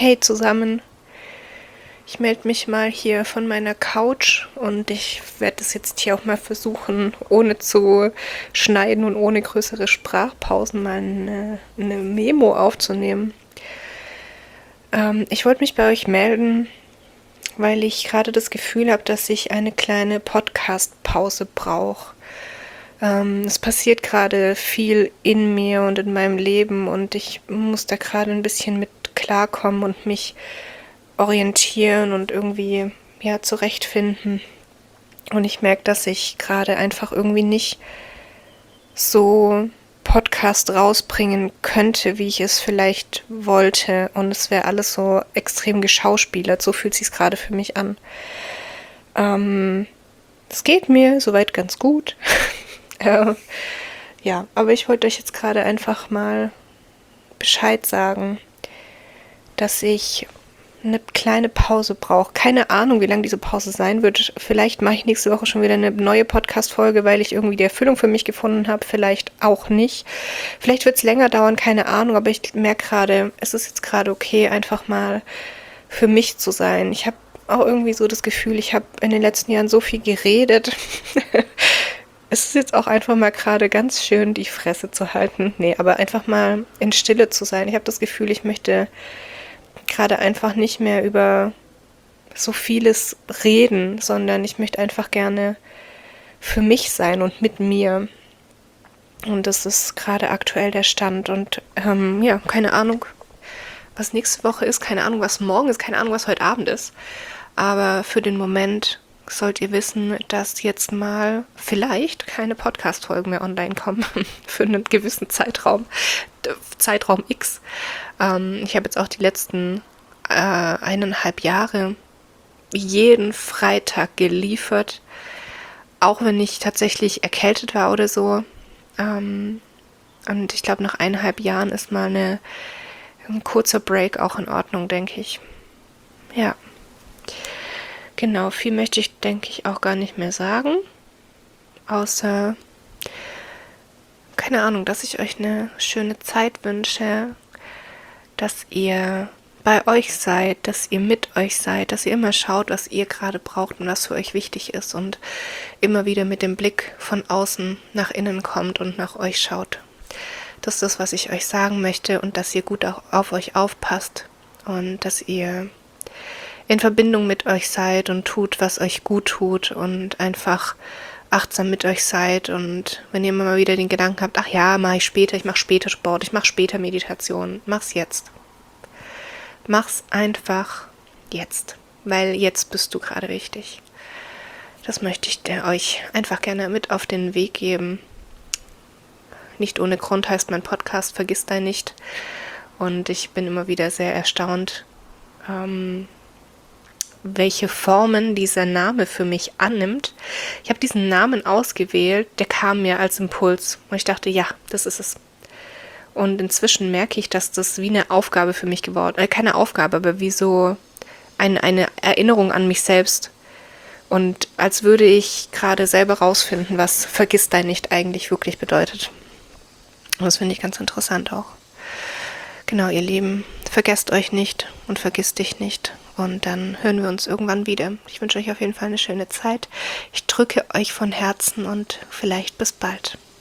Hey zusammen, ich melde mich mal hier von meiner Couch und ich werde es jetzt hier auch mal versuchen, ohne zu schneiden und ohne größere Sprachpausen mal eine Memo aufzunehmen. Ich wollte mich bei euch melden, weil ich gerade das Gefühl habe, dass ich eine kleine Podcast-Pause brauche. Es passiert gerade viel in mir und in meinem Leben und ich muss da gerade ein bisschen mit klarkommen und mich orientieren und irgendwie zurechtfinden. Und ich merke, dass ich gerade einfach irgendwie nicht so Podcast rausbringen könnte, wie ich es vielleicht wollte. Und es wäre alles so extrem geschauspielert. So fühlt es sich gerade für mich an. Es geht mir soweit ganz gut. Aber ich wollte euch jetzt gerade einfach mal Bescheid sagen, dass ich eine kleine Pause brauche. Keine Ahnung, wie lange diese Pause sein wird. Vielleicht mache ich nächste Woche schon wieder eine neue Podcast-Folge, weil ich irgendwie die Erfüllung für mich gefunden habe. Vielleicht auch nicht. Vielleicht wird es länger dauern, keine Ahnung. Aber ich merke gerade, es ist jetzt gerade okay, einfach mal für mich zu sein. Ich habe auch irgendwie so das Gefühl, ich habe in den letzten Jahren so viel geredet. Es ist jetzt auch einfach mal gerade ganz schön, die Fresse zu halten. Nee, aber einfach mal in Stille zu sein. Ich habe das Gefühl, ich möchte gerade einfach nicht mehr über so vieles reden, sondern ich möchte einfach gerne für mich sein und mit mir. Und das ist gerade aktuell der Stand. Und keine Ahnung, was nächste Woche ist, keine Ahnung, was morgen ist, keine Ahnung, was heute Abend ist. Aber für den Moment sollt ihr wissen, dass jetzt mal vielleicht keine Podcast-Folgen mehr online kommen für einen gewissen Zeitraum X. Ich habe jetzt auch die letzten 1,5 Jahre jeden Freitag geliefert, auch wenn ich tatsächlich erkältet war oder so. Und ich glaube, nach 1,5 Jahren ist mal ein kurzer Break auch in Ordnung, denke ich. Ja. Genau, viel möchte ich, denke ich, auch gar nicht mehr sagen. Außer, keine Ahnung, dass ich euch eine schöne Zeit wünsche, dass ihr bei euch seid, dass ihr mit euch seid, dass ihr immer schaut, was ihr gerade braucht und was für euch wichtig ist und immer wieder mit dem Blick von außen nach innen kommt und nach euch schaut. Das ist das, was ich euch sagen möchte und dass ihr gut auch auf euch aufpasst und dass ihr in Verbindung mit euch seid und tut, was euch gut tut und einfach achtsam mit euch seid. Und wenn ihr immer mal wieder den Gedanken habt, ach ja, mache ich später, ich mache später Sport, ich mache später Meditation, mach's jetzt. Mach's einfach jetzt, weil jetzt bist du gerade wichtig. Das möchte ich euch einfach gerne mit auf den Weg geben. Nicht ohne Grund heißt mein Podcast Vergiss dein nicht. Und ich bin immer wieder sehr erstaunt, welche Formen dieser Name für mich annimmt. Ich habe diesen Namen ausgewählt, der kam mir als Impuls. Und ich dachte, ja, das ist es. Und inzwischen merke ich, dass das wie eine Aufgabe für mich geworden ist. Keine Aufgabe, aber wie so eine Erinnerung an mich selbst. Und als würde ich gerade selber rausfinden, was Vergiss dein nicht eigentlich wirklich bedeutet. Und das finde ich ganz interessant auch. Genau, ihr Lieben, vergesst euch nicht und vergiss dich nicht. Und dann hören wir uns irgendwann wieder. Ich wünsche euch auf jeden Fall eine schöne Zeit. Ich drücke euch von Herzen und vielleicht bis bald.